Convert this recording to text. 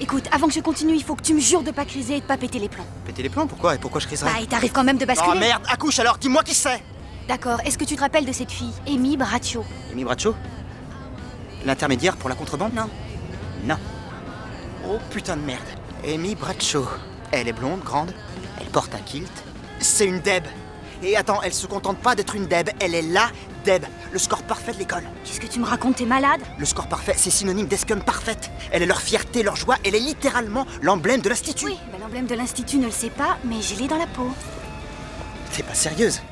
Écoute, avant que je continue, il faut que tu me jures de pas criser et de pas péter les plombs. Péter les plombs, pourquoi? Et pourquoi je criserais? Bah, il t'arrive quand même de basculer. Oh merde, accouche alors, dis-moi qui c'est! D'accord, est-ce que tu te rappelles de cette fille, Amy Braccio? Amy Braccio? L'intermédiaire pour la contrebande? Non. Non. Oh putain de merde. Amy Braccio. Elle est blonde, grande, elle porte un kilt. C'est une Deb. Et attends, elle se contente pas d'être une Deb, elle est la Deb. Le score parfait de l'école. Qu'est-ce que tu me racontes, t'es malade? Le score parfait, c'est synonyme d'escum parfaite. Elle est leur fierté, leur joie, elle est littéralement l'emblème de l'institut. Oui, bah l'emblème de l'institut ne le sait pas, mais je l'ai dans la peau. T'es pas sérieuse?